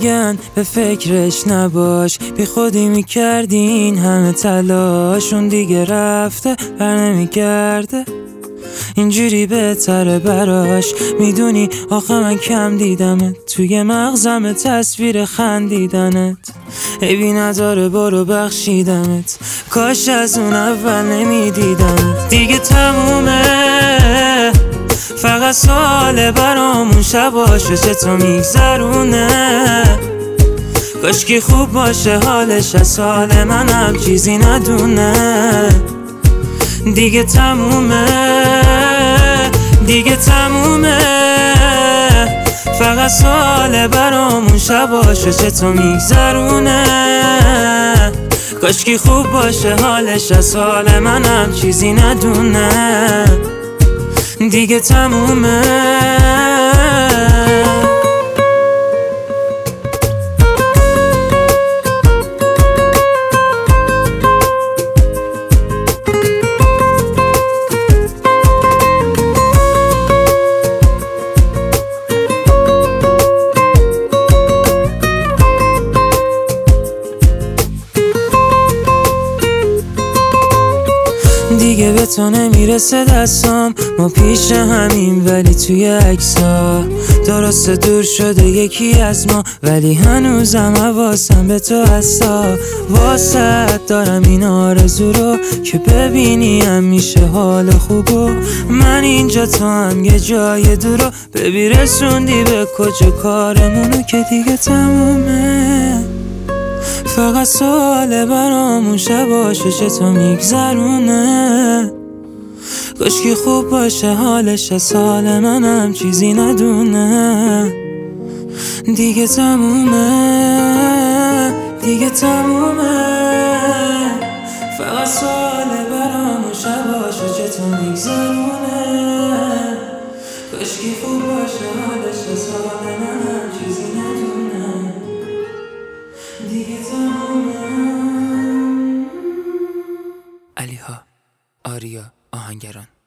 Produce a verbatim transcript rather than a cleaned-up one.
میگن به فکرش نباش، بی خودی میکردین همه تلاشون دیگه رفته بر نمیگرده، اینجوری بهتره براش. میدونی آخه من کم دیدمت، توی مغزم تصویر خندیدنت، عیبی نداره برو بخشیدمت، کاش از اون اول نمیدیدمت. دیگه تمومه فقط ساله برامون شباشو چطور میگذرونه، کاشکی خوب باشه حالش از سال منم چیزی ندونه. دیگه تمومه دیگه تمومه فقط ساله برامون شباشو چطور میگذرونه، کاشکی خوب باشه حالش از حال منم چیزی ندونه. دیگه تمومه دیگه به تو نمیرسه دستام، ما پیش همیم ولی توی عکس‌ها درست دور شده یکی از ما، ولی هنوزم حواسم به تو هستا. واسه دارم این آرزو رو که ببینی همیشه حال خوبو، من اینجا تو هم یه جای دورو، ببی رسوندی به کجا کارمونو که دیگه تمومه. فقط ساله برامون شباشو چطور میگذرونه، کاشکی خوب باشه حالش از حال منم چیزی ندونه. دیگه تمومه دیگه تمومه فقط ساله برامون شباشو چطور میگذرونه، کاشکی خوب باشه حالش از حال منم چیزی ندونه. دیگه تمومه. علیها، آریا، آهنگران.